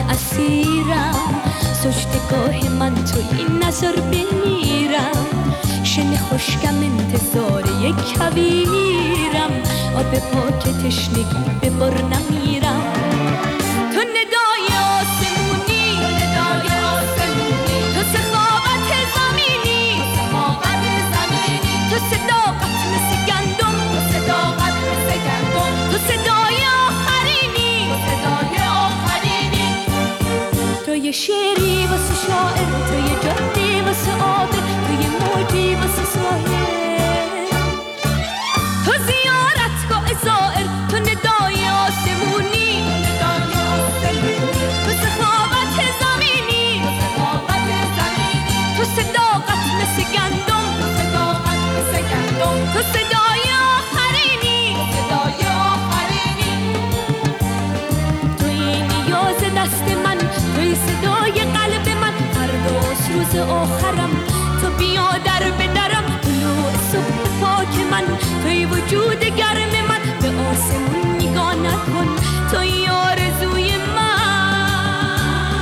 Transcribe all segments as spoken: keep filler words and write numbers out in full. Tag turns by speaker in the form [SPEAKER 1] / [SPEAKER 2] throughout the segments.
[SPEAKER 1] اسیرم، سجدگاه من تو این نظر بمیرم. شن خشکم انتظار یک کویرم، آب پاک تشنگی به بر نمیرم. تو ندای آسمونی، ندای آسمونی، تو سخاوت زمینی، سخاوت زمینی، تو صداقت مثل گندم، تو صداقت مثل گندم، تو صدای آخرینی، صدای آخرینی. تو یه شعری واسه شاعر، تو یه جادی واسه عابر، تو یه موجی واسه ساحل، تو زیارتگاه زائر، تو ندای آسمونی، ندای آسمونی، تو سخاوت زمینی، سخاوت زمینی، تو صداقت مثل گندم، صداقت مثل گندم، تو صدای آخرینی، صدای آخرینی. توی نیاز دست من، توی صدای قلب من، فرداست روز آخرم. تو بیا در به درم، طلوع صبح پاک من، توی وجود گرم من، به آسمون نگاه نکن، توی آرزوی من.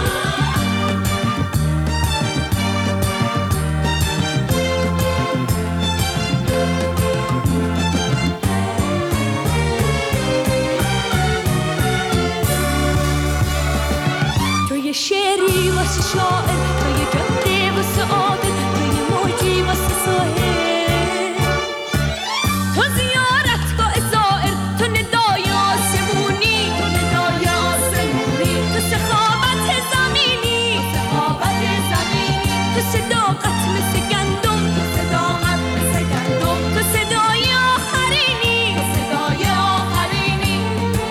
[SPEAKER 1] توی شعری واسه شاعر، توی جاده واسه عابر، توی موجی واسه ساحل، تو زیارتگاه زائر، تو ندای آسمونی، تو ندای آسمونی، تو سخاوت زمینی، سخاوت زمینی، تو صداقت مثل گندم، صداقت مثل گندم، تو صدای آخرینی، صدای آخرینی.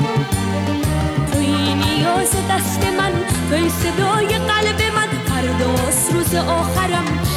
[SPEAKER 1] توی نیاز دست من، توی صدای قلب من، فرداست روز آخرم.